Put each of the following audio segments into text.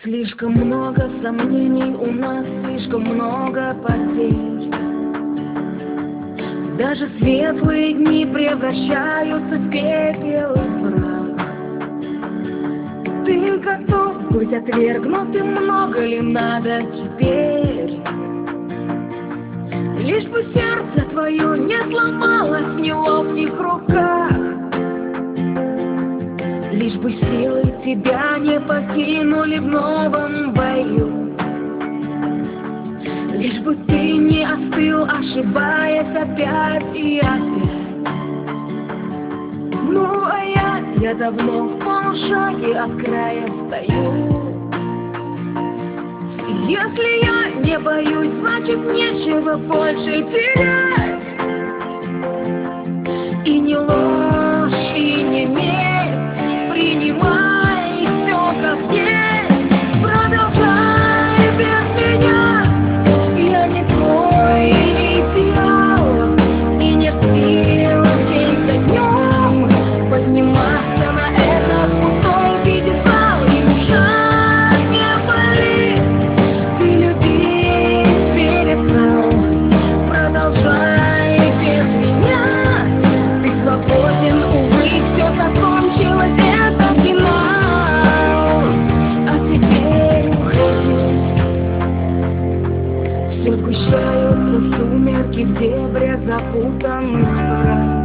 Слишком много сомнений у нас, слишком много потерь. Даже светлые дни превращаются в пепел и прах. Ты готов быть отвергнутым, много ли надо теперь? Лишь бы сердце твое не сломалось в неловких руках, лишь бы силы тебя не покинули в новом бою, лишь бы ты не остыл, ошибаясь опять и опять. Ну а я давно в полушаге от края стою. И если я не боюсь, значит нечего больше терять. И не ложь, и не месть, принимай все как есть. Продолжай без меня, я не твой идеал, и нет сил день за днем подниматься на этот пустой пьедестал. И душа не болит, ты любить перестал. Продолжай без меня, ты свободен, увы, все закончилось, это финал. А теперь уходи. Все сгущаются сумерки в дебрях запутанных фраз.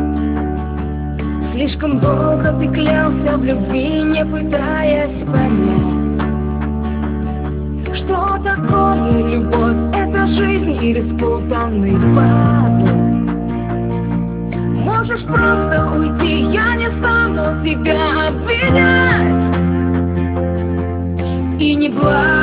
Слишком долго ты клялся в любви, не пытаясь понять, что такое любовь, это жизнь или спутанный пазл. Можешь просто уйти, я не стану тебя обвинять. И не плачь.